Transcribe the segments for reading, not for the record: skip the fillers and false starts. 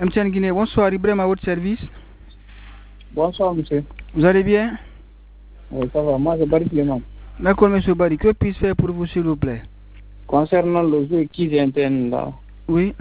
MTN Guinée, bonsoir, Ibrahim à votre service. Bonsoir, monsieur. Vous allez bien? Oui, ça va. Moi, c'est Barry Clément. D'accord, monsieur Barry. Que puis-je faire pour vous, s'il vous plaît? Concernant le jeu qui vient là. Oui.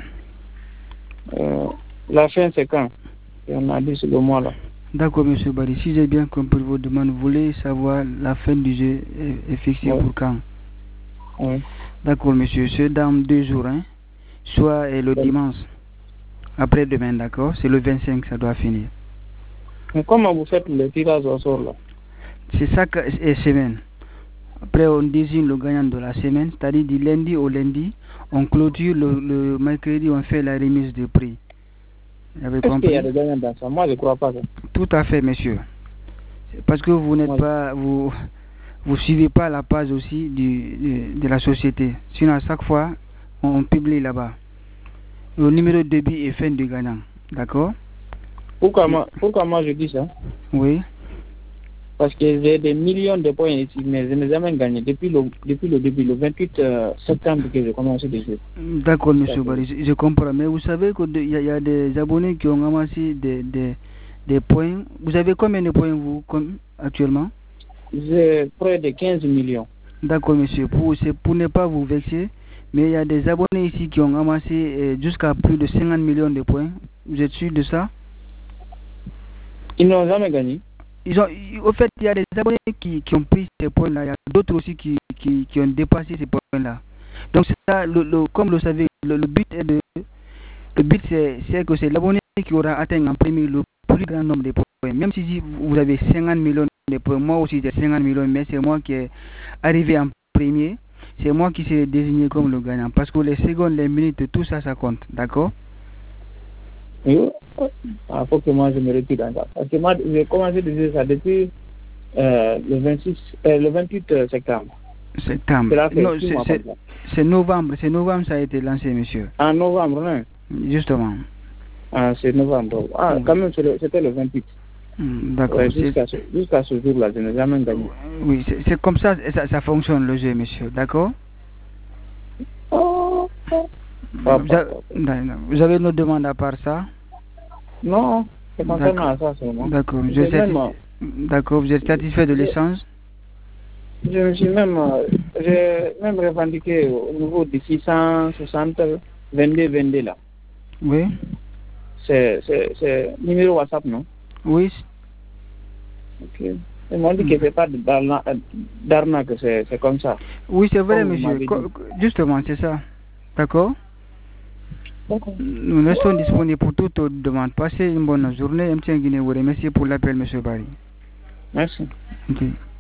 La fin, c'est quand? Et on a dit c'est le mois là. D'accord, monsieur Barry. Si j'ai bien compris vos demandes, vous voulez savoir la fin du jeu est fixée pour quand? Oui. D'accord, monsieur. C'est dans 2 jours, hein? Soit le dimanche. Après-demain, d'accord? C'est le 25, ça doit finir. Mais comment vous faites le tirage au sort là? C'est chaque semaine. Après, on désigne le gagnant de la semaine, c'est-à-dire du lundi au lundi. On clôture le mercredi, on fait la remise de prix. Vous avez compris? Est-ce qu'il y a des gagnants dans ça? Moi, je ne crois pas ça. Tout à fait, monsieur. Parce que vous n'êtes pas... Vous suivez pas la page aussi de la société. Sinon, à chaque fois, on publie là-bas. Le numéro de débit est fin du gagnant. D'accord? Pourquoi moi je dis ça? Oui. Parce que j'ai des millions de points ici, mais je n'ai jamais gagné. Depuis le début, le 28 septembre que j'ai commencé de jouer. D'accord, monsieur Barry, je comprends. Mais vous savez qu'il y a des abonnés qui ont amassé des points. Vous avez combien de points, vous, actuellement? J'ai près de 15 millions. D'accord, monsieur. Pour ne pas vous vexer, mais il y a des abonnés ici qui ont amassé jusqu'à plus de 50 millions de points. Vous êtes sûr de ça? Ils n'ont jamais gagné. Au fait, il y a des abonnés qui ont pris ces points-là. Il y a d'autres aussi qui ont dépassé ces points-là. Donc, c'est ça, comme vous le savez, le but c'est que c'est l'abonné qui aura atteint en premier le plus grand nombre de points. Même si vous avez 50 millions de points, moi aussi j'ai 50 millions, mais c'est moi qui est arrivé en premier. C'est moi qui suis désigné comme le gagnant. Parce que les secondes, les minutes, tout ça, ça compte. D'accord? Oui. Il faut que moi je me retire dans ça. Parce que moi, j'ai commencé de dire ça depuis le 28 septembre. Non, c'est novembre. C'est novembre, ça a été lancé, monsieur. En novembre, non? Justement. Ah, c'est novembre. Ah, quand même, c'était le 28. D'accord. Ouais, jusqu'à ce jour-là, je n'ai jamais gagné. Oui, c'est comme ça, ça fonctionne le jeu, monsieur. D'accord? Vous avez une demande à part ça? Non, c'est concernant à ça seulement. D'accord. D'accord, vous êtes satisfait de l'échange? J'ai même revendiqué au niveau de 660 22 là. Oui. C'est numéro WhatsApp, non? Oui. Ok. Ils m'ont dit que c'est pas d'arnaque, c'est comme ça. Oui, c'est vrai, monsieur. Justement, c'est ça. D'accord? Nous restons disponibles pour toute demande. Passez une bonne journée. MTN Guinée vous remercie pour l'appel, monsieur Barry. Merci. Ok.